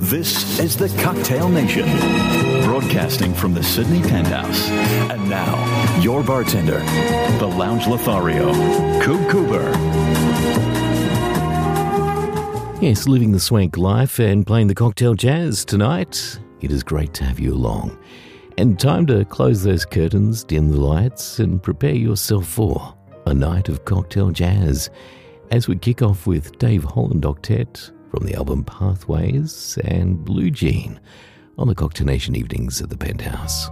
This is the Cocktail Nation, broadcasting from the Sydney Penthouse. And now, your bartender, the Lounge Lothario, Coop Cooper. Yes, living the swank life and playing the cocktail jazz tonight. It is great to have you along. And time to close those curtains, dim the lights, and prepare yourself for a night of cocktail jazz as we kick off with Dave Holland Octet from the album Pathways and Blue Jean on the Cocktail Nation evenings at the Penthouse.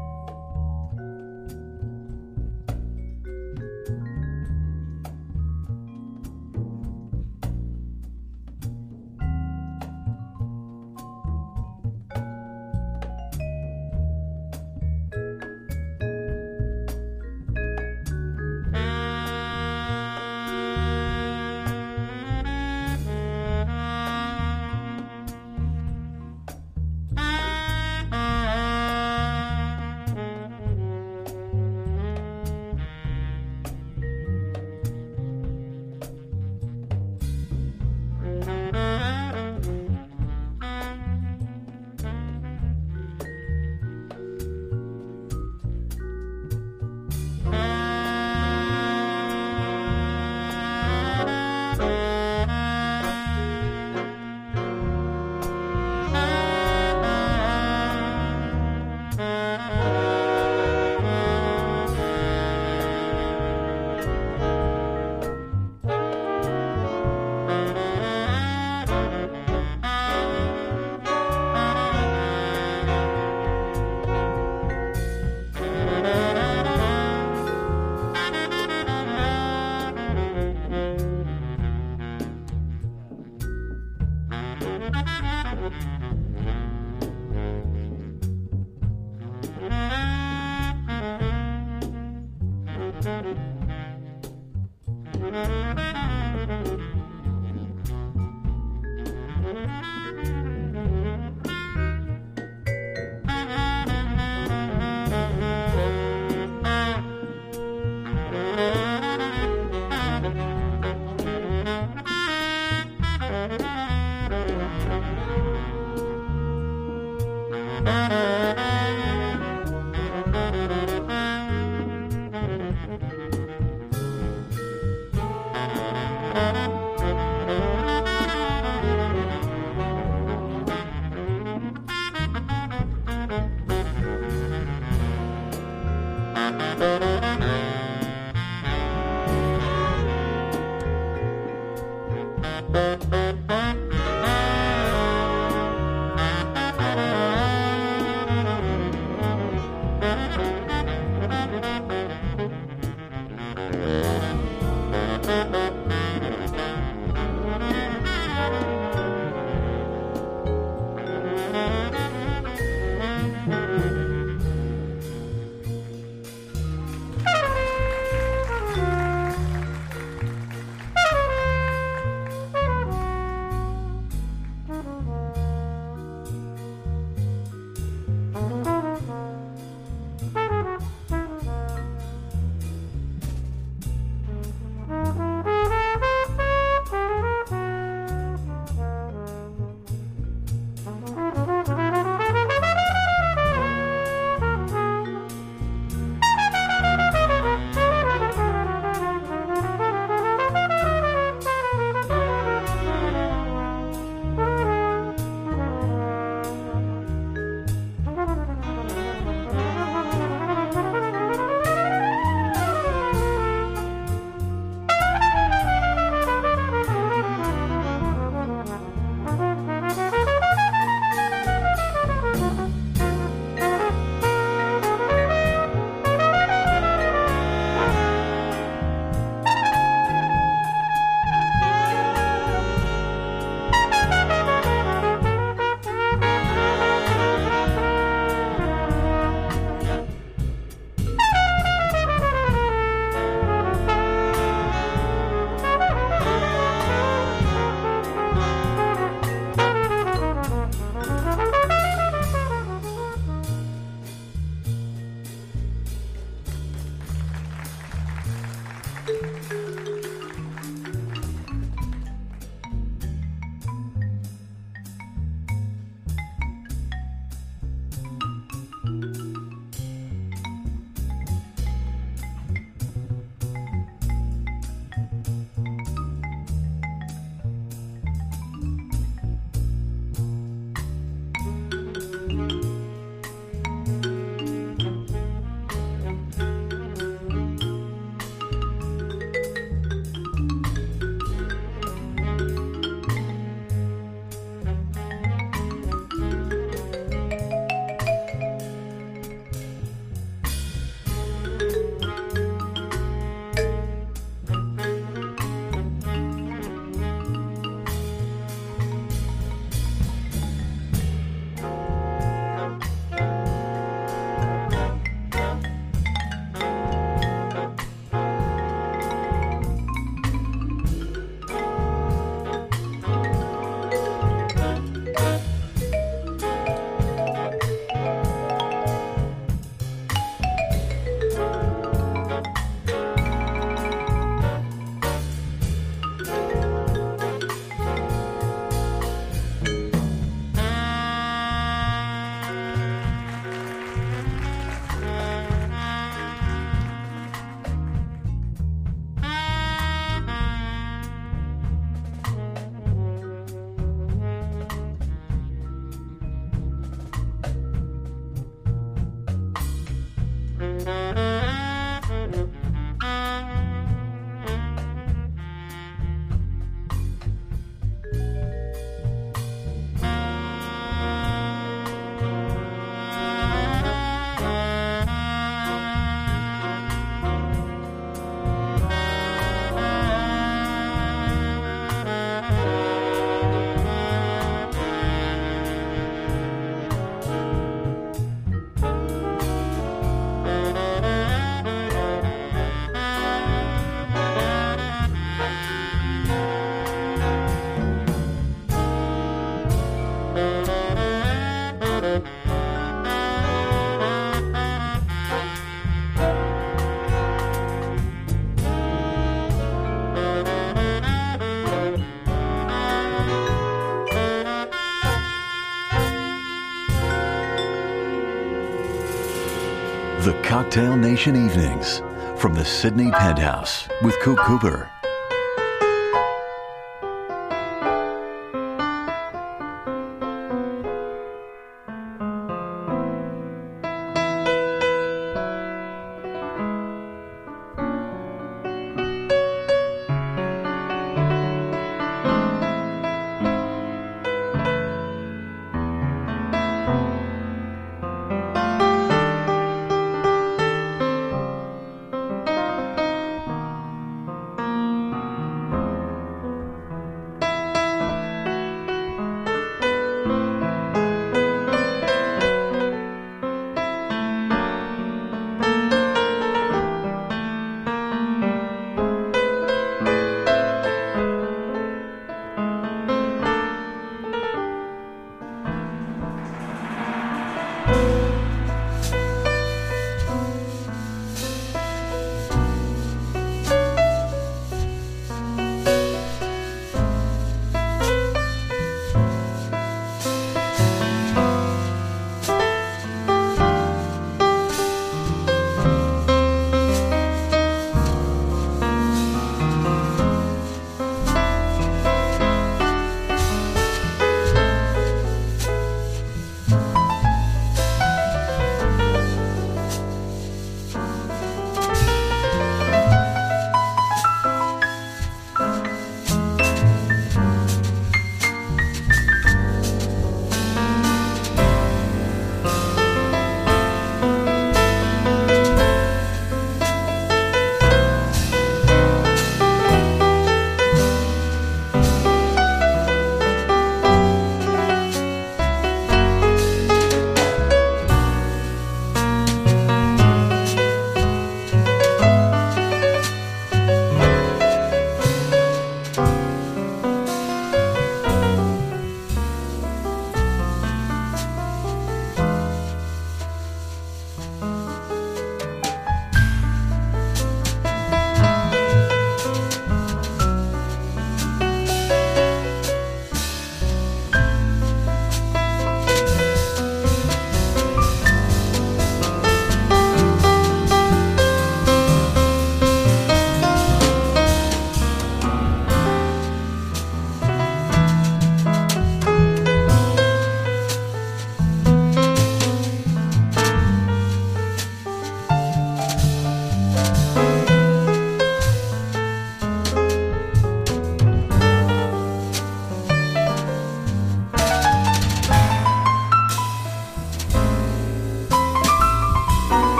The Cocktail Nation Evenings from the Sydney Penthouse with Coop Cooper.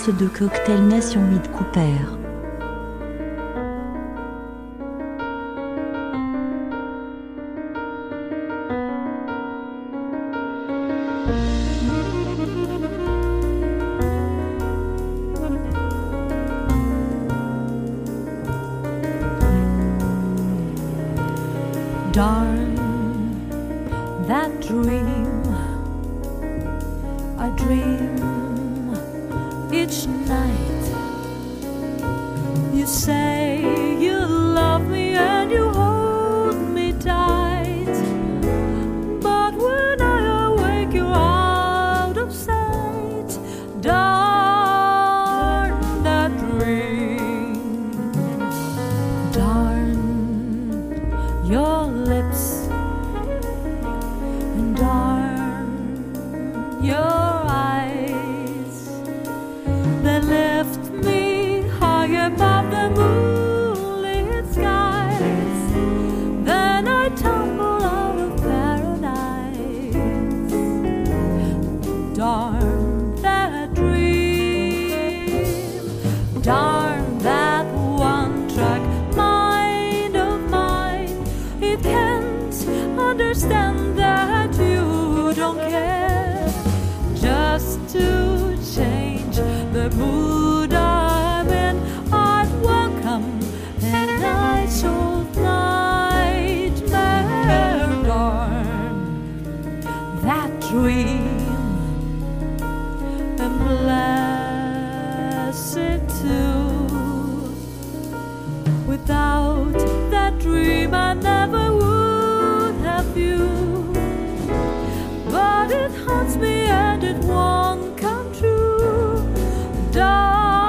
sorte de cocktail nation Mead Cooper. Darn that dream I dream each night. You say you love me and you hold me tight, but when I awake you're out of sight. Darn that dream. Darn your lips, and darn your eyes that lift me high above the moonlit skies. Then I tumble out of paradise. Darn that dream. Darn that one-track mind of mine. It can't understand that you don't care. Just to change the mood I'm in, I'd welcome a nice old nightmare. Darn that dream, and bless it too. Without that dream I never would have you, but it haunts me and it won't come true. Darn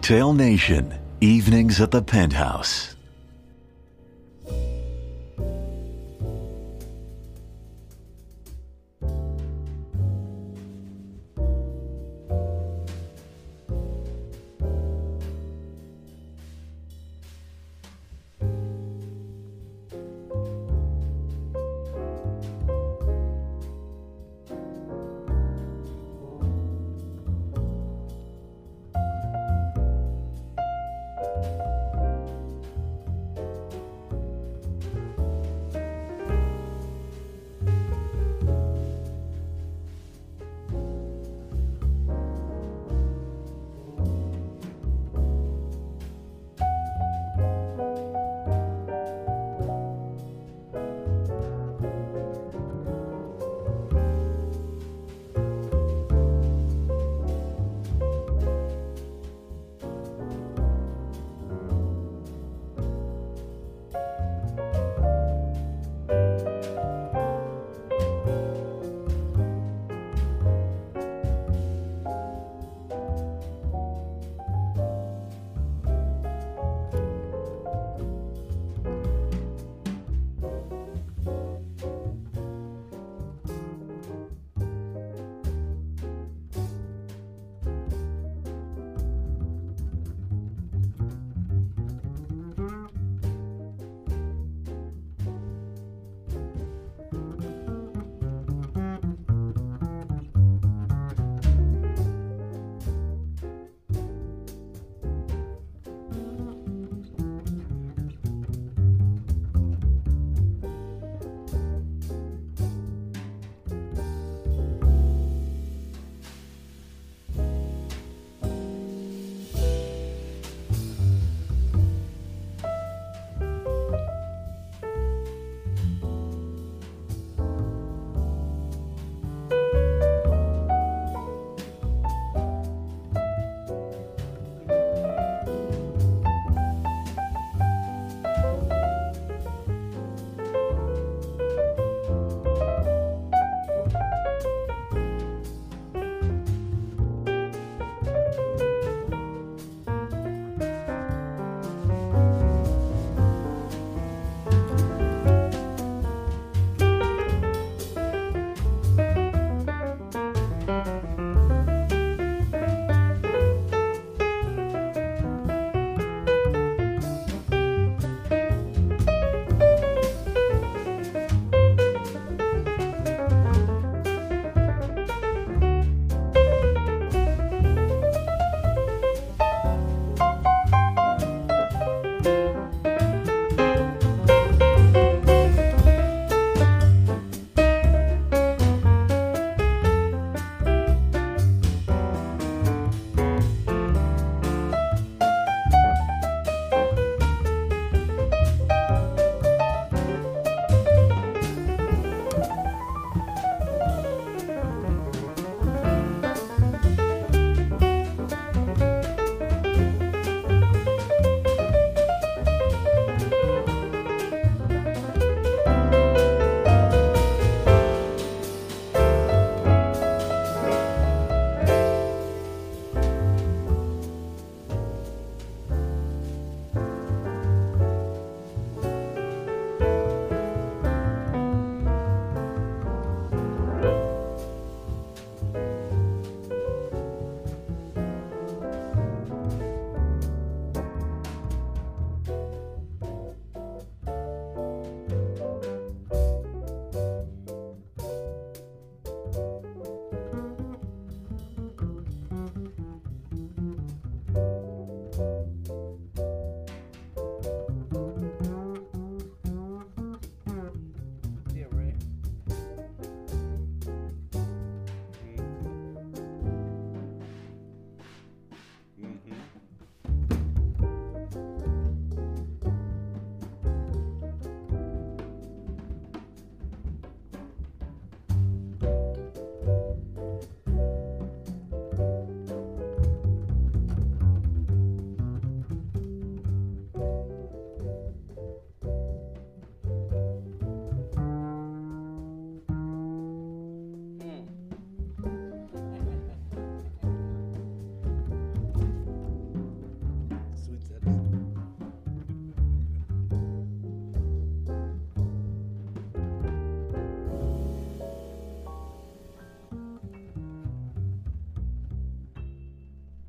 Cocktail Nation, evenings at the Penthouse.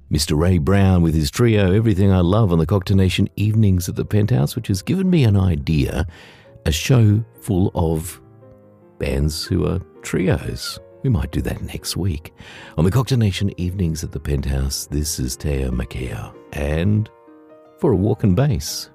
Mr. Ray Brown with his trio, Everything I Love, on the Cocktail Nation Evenings at the Penthouse, which has given me an idea, a show full of bands who are trios. We might do that next week. On the Cocktail Nation Evenings at the Penthouse, this is Teo Makea, and For a Walk and Bass.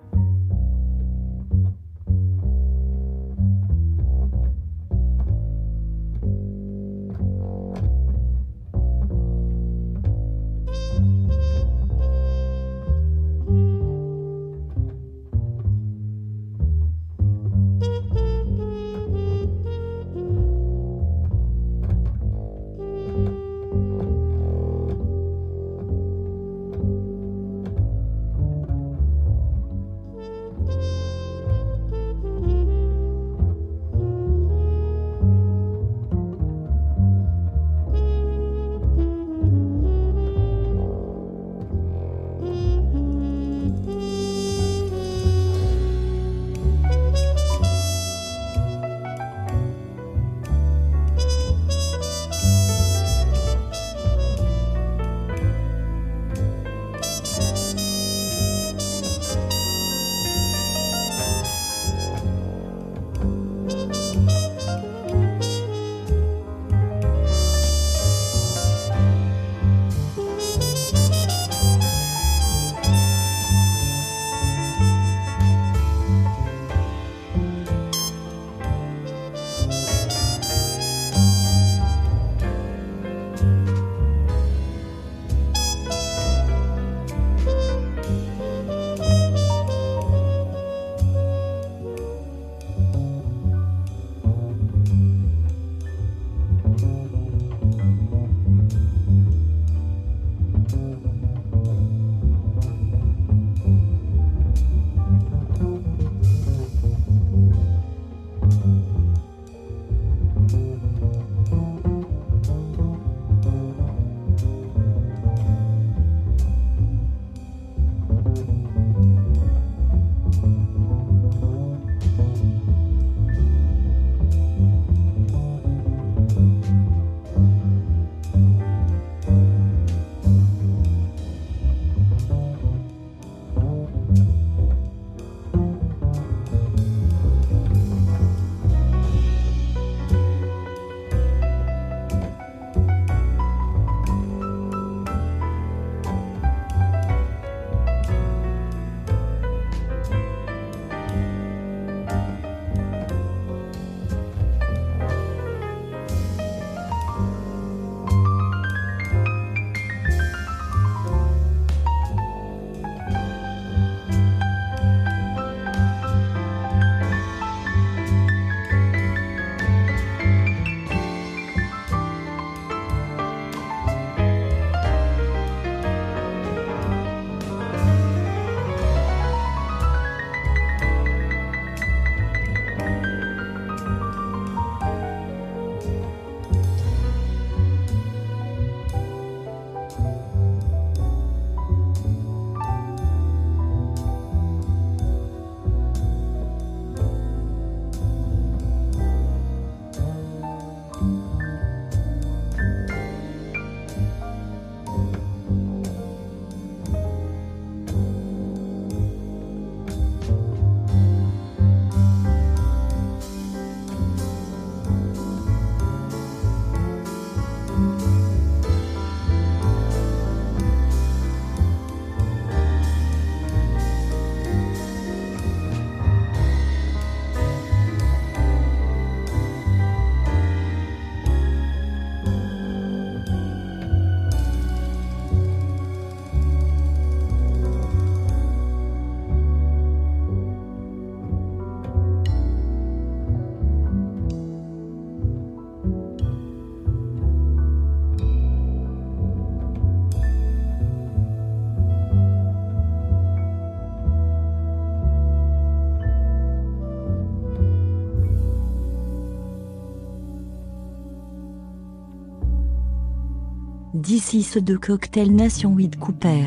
D'ici ceux de Cocktail Nation with Cooper.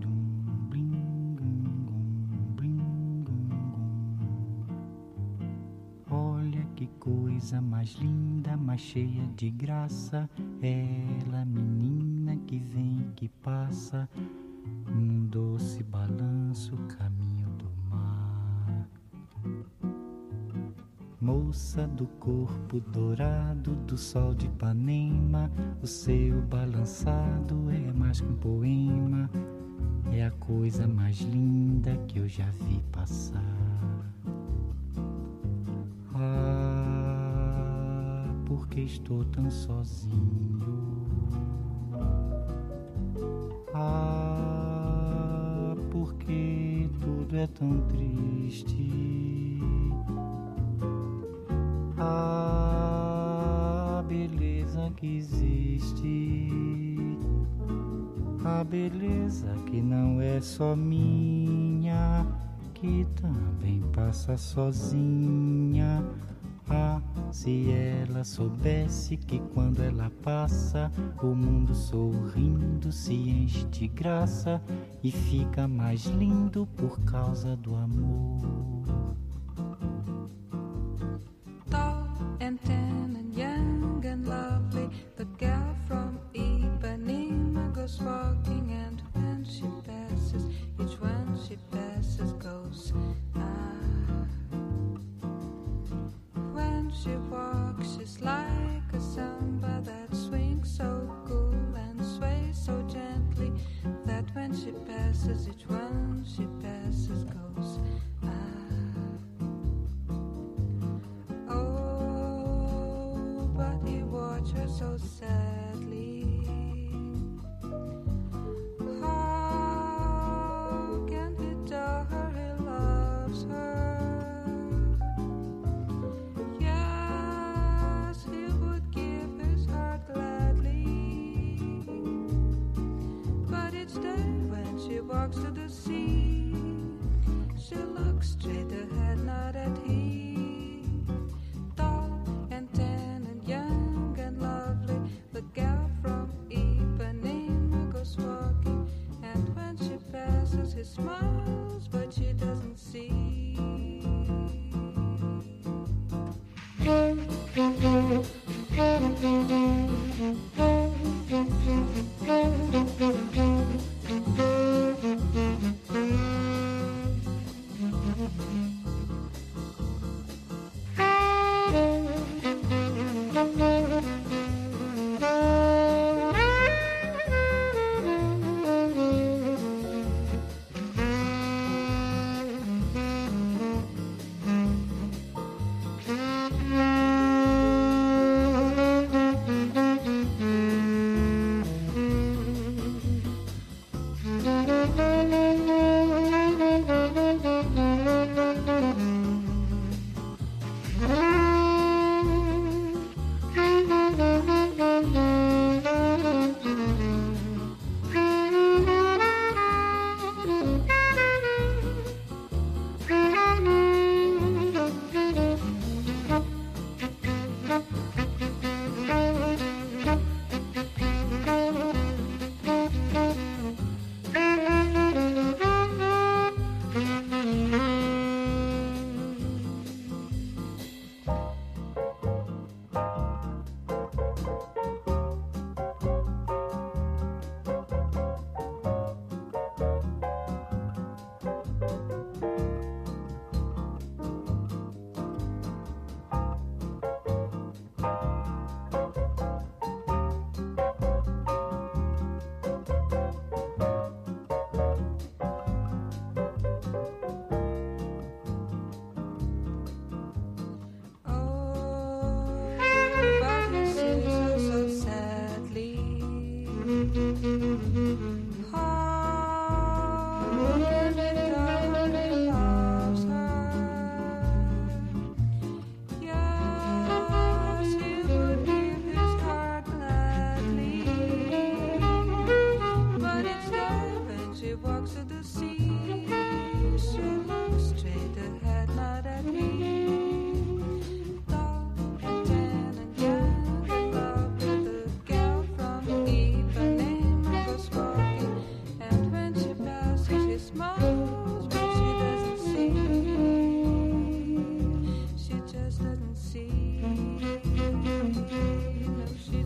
Olha que coisa mais linda, mais cheia de graça. Ela, menina que vem, que passa, num doce balanço, caminho do mar. Moça do corpo dourado do sol de Ipanema, o seu balançado é mais que um poema, é a coisa mais linda que eu já vi passar. Ah, porque estou tão sozinho. Ah, porque tudo é tão triste. A beleza que existe, a beleza que não é só minha, que também passa sozinha. Ah, se ela soubesse que quando ela passa, o mundo sorrindo se enche de graça e fica mais lindo por causa do amor. And tan and young and lovely, the girl from Ipanema goes walking, and when she passes, each one she passes goes ah. When she walks, she's like a samba that swings so cool and sways so gently, that when she passes, each one she passes goes ah. But he watched her so sadly. How can he tell her he loves her? Yes, he would give his heart gladly. But each day when she walks to the sea, she looks straight ahead, not at him. The girl from Ipanema goes walking, and when she passes, he smiles, but she doesn't see.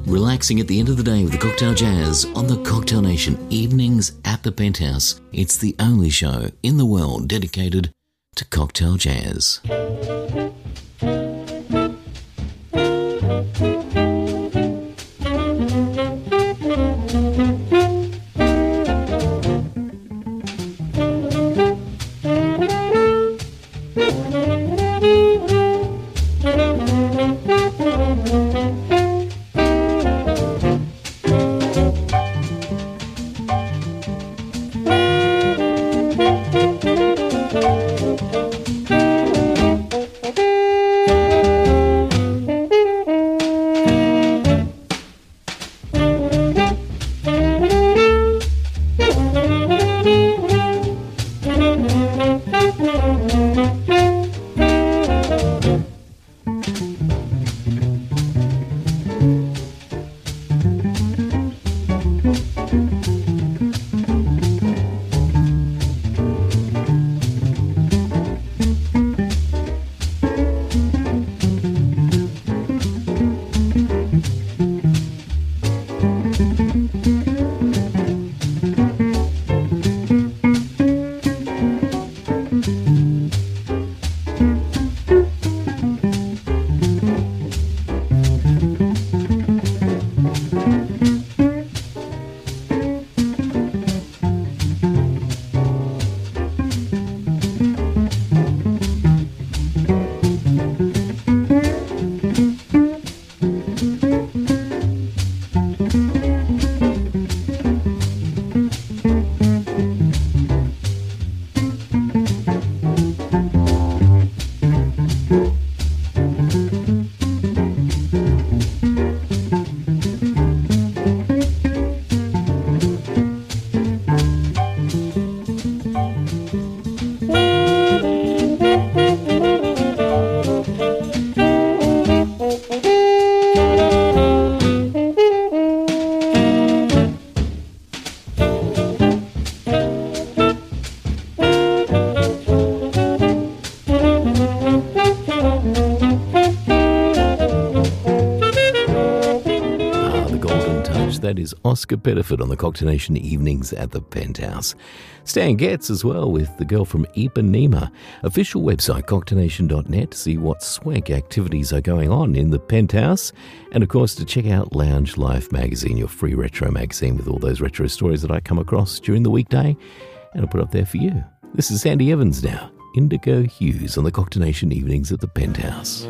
Relaxing at the end of the day with the Cocktail Jazz on the Cocktail Nation evenings at the Penthouse. It's the only show in the world dedicated to cocktail jazz. That is Oscar Pettiford on the Cocktail Nation evenings at the Penthouse. Stan Getz as well with the girl from Ipanema. Official website cocktailnation.net to see what swank activities are going on in the Penthouse. And of course to check out Lounge Life magazine, your free retro magazine with all those retro stories that I come across during the weekday. And I'll put up there for you. This is Sandy Evans now. Indigo Hughes on the Cocktail Nation evenings at the Penthouse.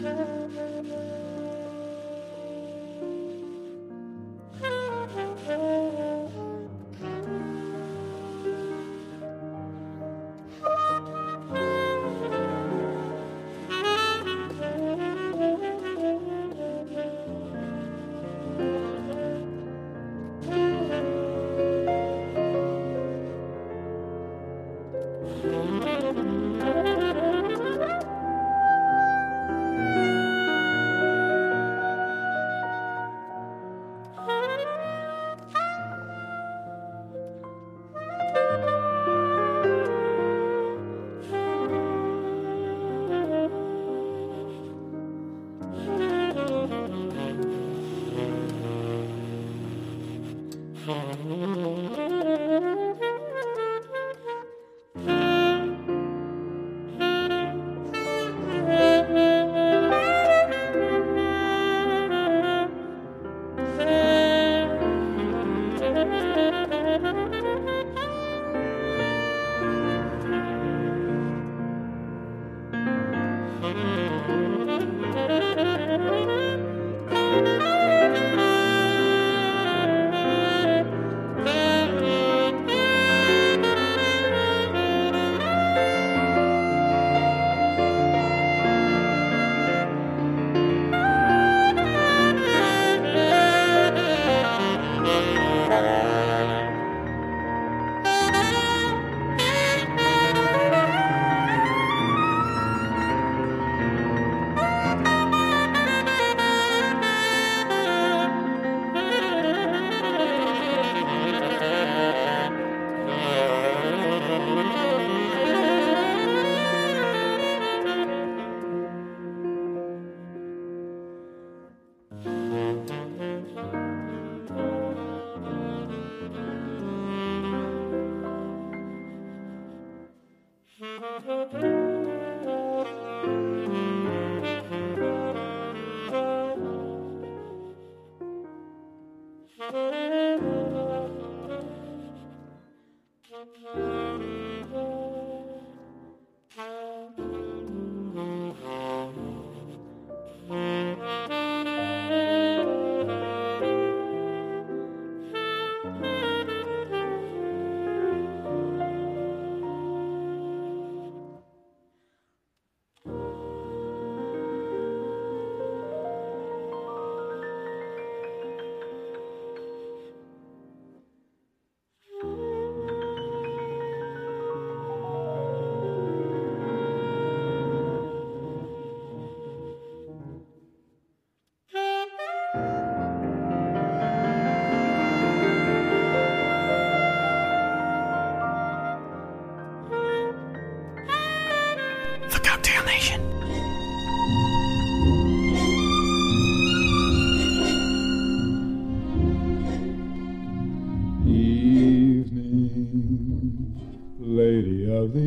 of the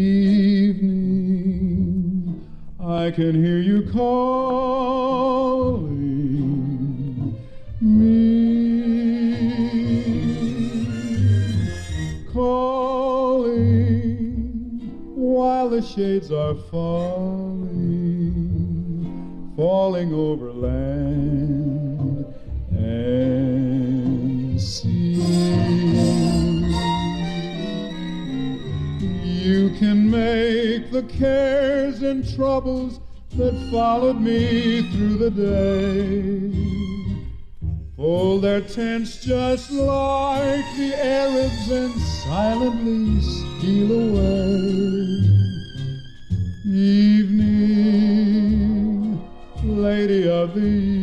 evening, I can hear you calling me, calling while the shades are falling over land and sea. You can make the cares and troubles that followed me through the day fold their tents just like the Arabs and silently steal away. Evening, lady of the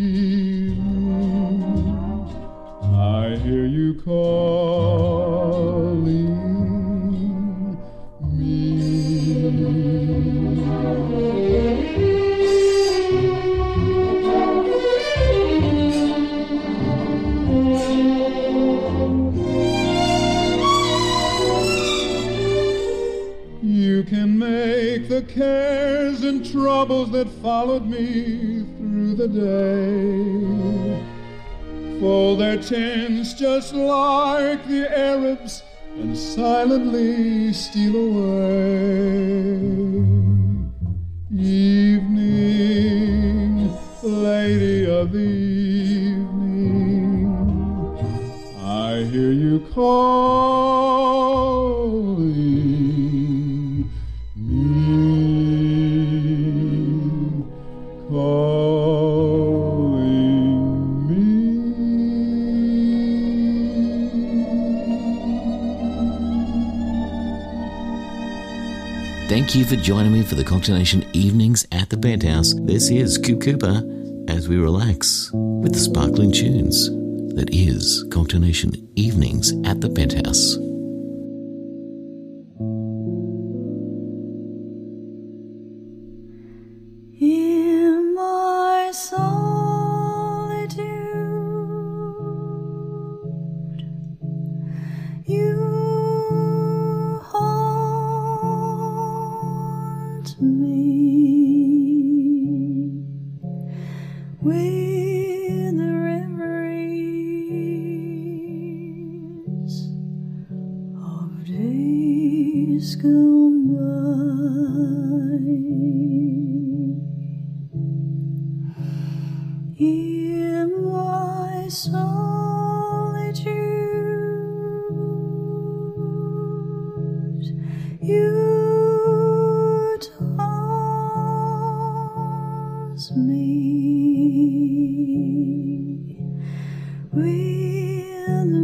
evening, I hear you calling me. You can make the cares and troubles that followed me through the day fold their tents just like the Arabs and silently steal away. Evening, Thank you for joining me for the Cocktail Nation Evenings at the Penthouse. This is Coop Cooper as we relax with the sparkling tunes. That is Cocktail Nation Evenings at the Penthouse. In my solitude, you haunt me with the reveries of days gone by. In my solitude, you toss me with the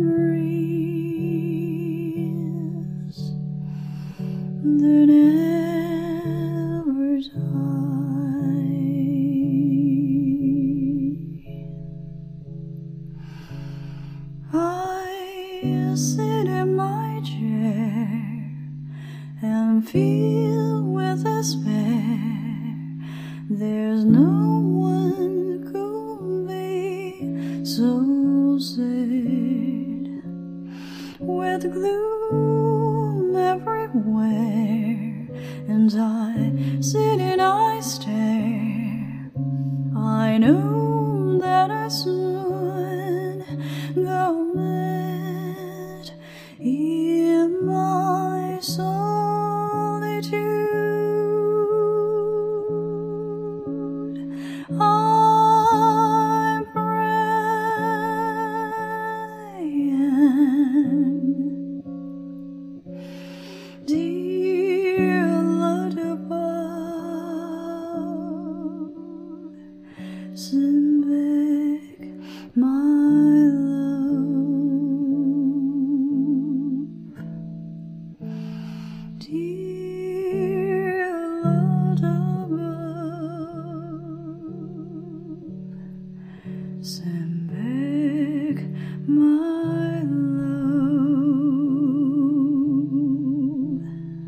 memories that never die. I sit in my chair and feel with despair. There's no one could be so sad, with gloom everywhere, and I sit and I stare. I know that I soon go mad in my solitude. I'm praying, dear Lord above, send back my love. Dear Lord above, send back my love.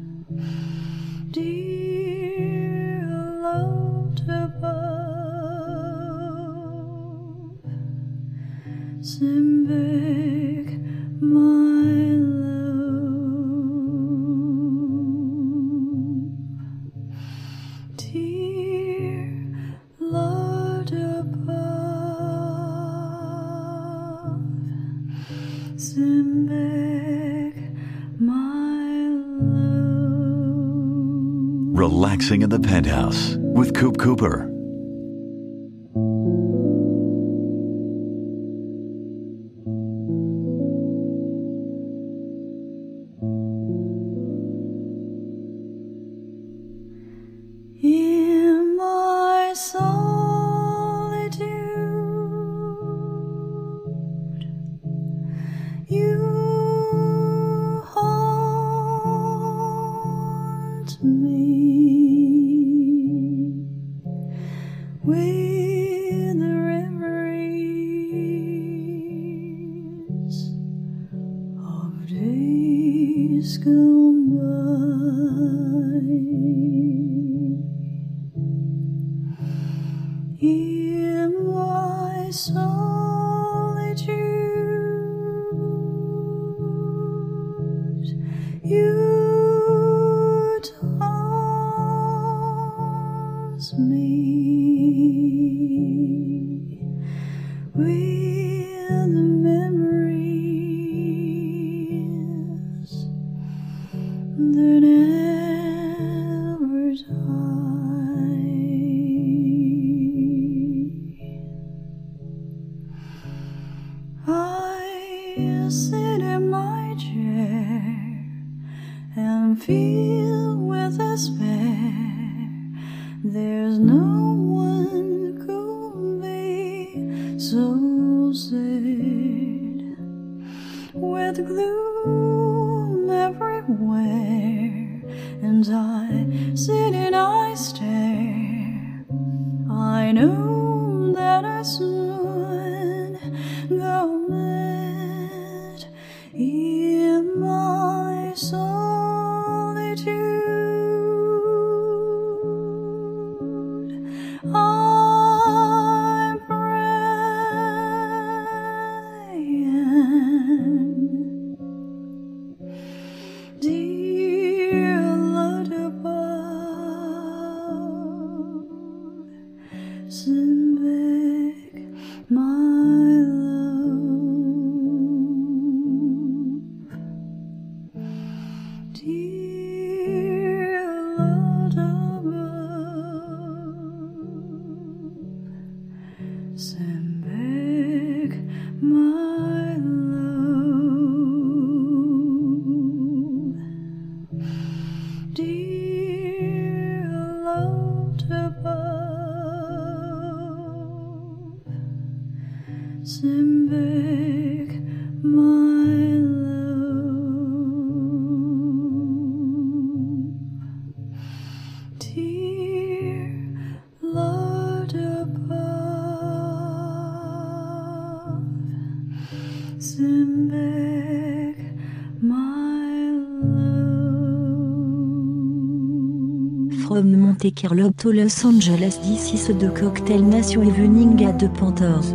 Dear Lord above, send back my love. Dear Lord above, send back my love. Relaxing in the Penthouse with Coop Cooper. In my solitude, you haunt me with the reveries of days gone by. In my solitude, you toss me And I sit and I stare. I know that I soon go mad in my solitude. I'm praying, dear Lord above, send back my love. Dear Lord above, send back my love. Dear Lord above, send back my love. Dear Lord above, send back my love. From Monte Carlo to Los Angeles, this is the Cocktail Nation Evening at the Panthers.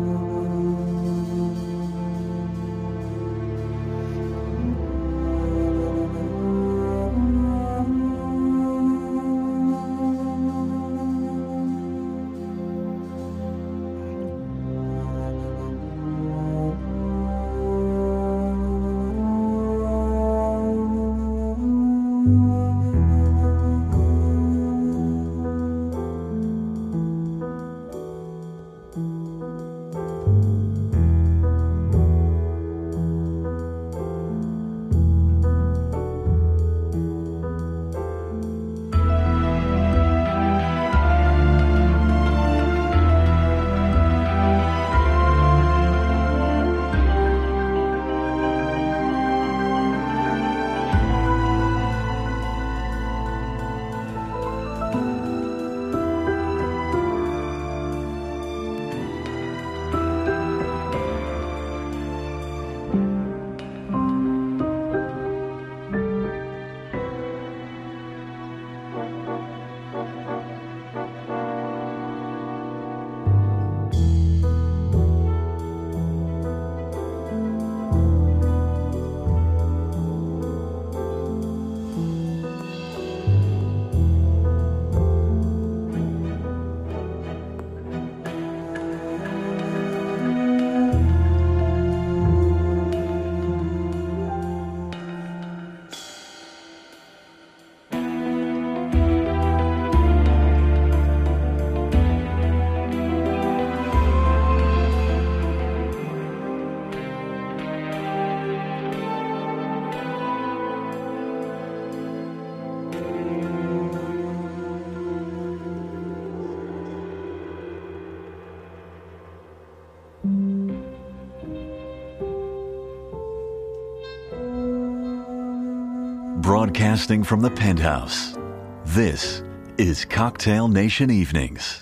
Broadcasting from the penthouse, this is Cocktail Nation Evenings.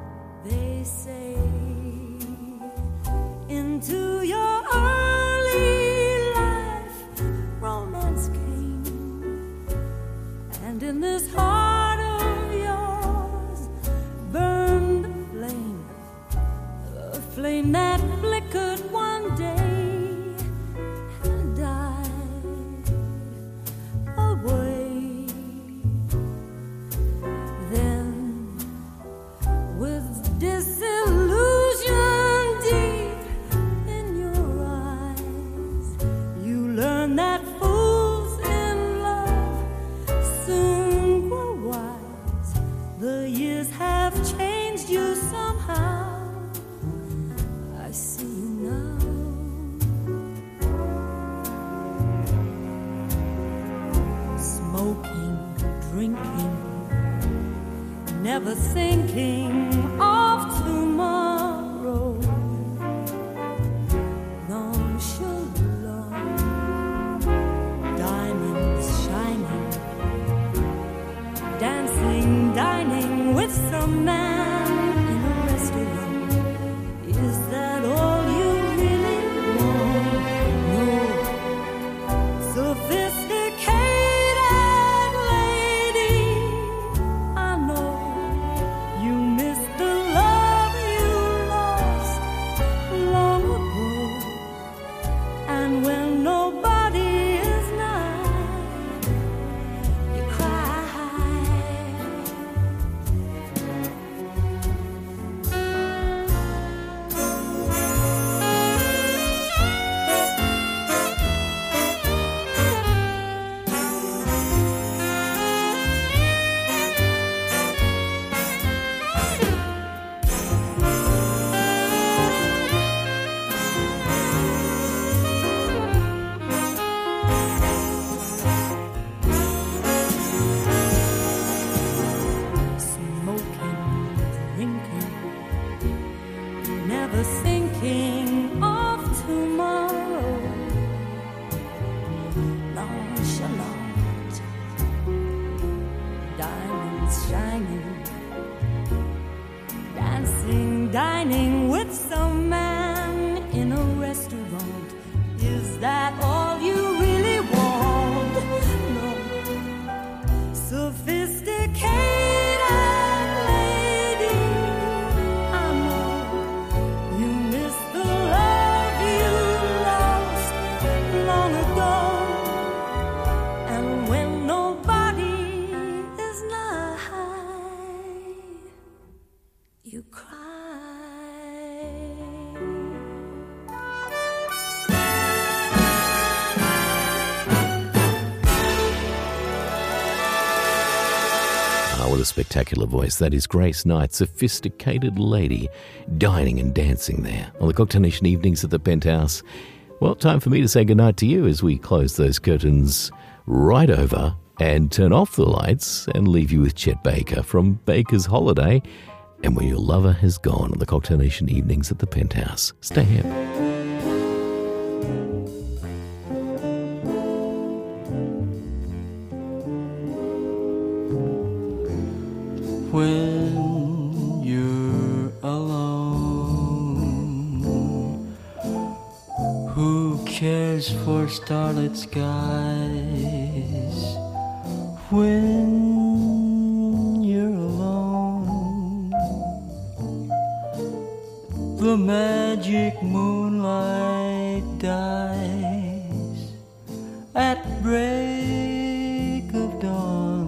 They say into your early life romance came, and in this heart of yours burned a flame that flickered one day and died away. Then with disillusion deep in your eyes, you learn that fools in love soon grow wise. The years have changed you somehow. I see you now. Smoking, drinking, never thinking of tomorrow. Nonchalant, diamonds shining with some man in a restaurant. Is that all you really want? No. Sophisticated lady, I know you miss the love you lost long ago. And when nobody is nigh, you cry. Smoking, drinking, never thinking of tomorrow. Nonchalant, diamonds shining, dancing, dining with some man in a restaurant. Is that all you really want? No. Sophisticated lady, I know you miss the love you lost long ago. And when nobody is nigh, you cry. What a spectacular voice. That is Grace Knight, Sophisticated Lady, dining and dancing there on the Cocktail Nation evenings at the Penthouse. Well, time for me to say goodnight to you as we close those curtains right over and turn off the lights and leave you with Chet Baker from Baker's Holiday and When Your Lover Has Gone on the Cocktail Nation evenings at the Penthouse. Stay here. When you're alone, who cares for starlit skies? When you're alone, the magic moonlight dies at break of dawn.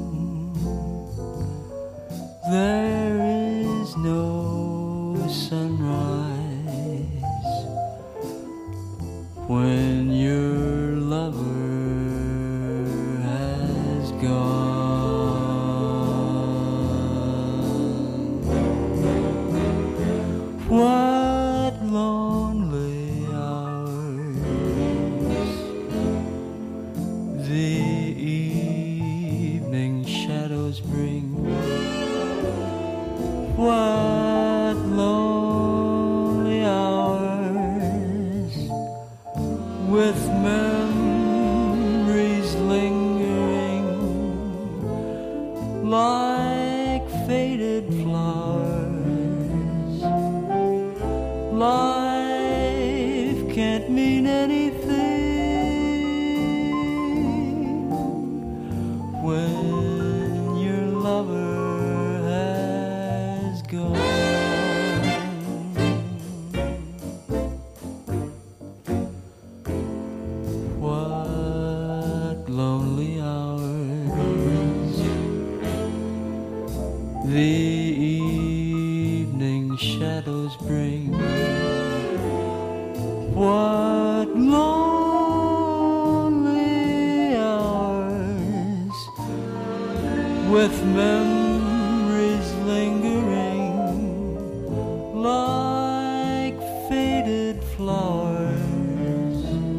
There is no sunrise when your lover has gone. What lonely hours the evening shadows bring. What lonely hours with memories lingering like faded flowers. Life can't mean anything when your lover what lonely hours the evening shadows bring. What lonely hours with memories lingering like faded flowers.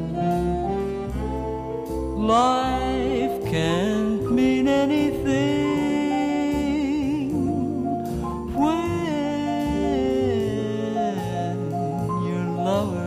Life can't mean anything when your lover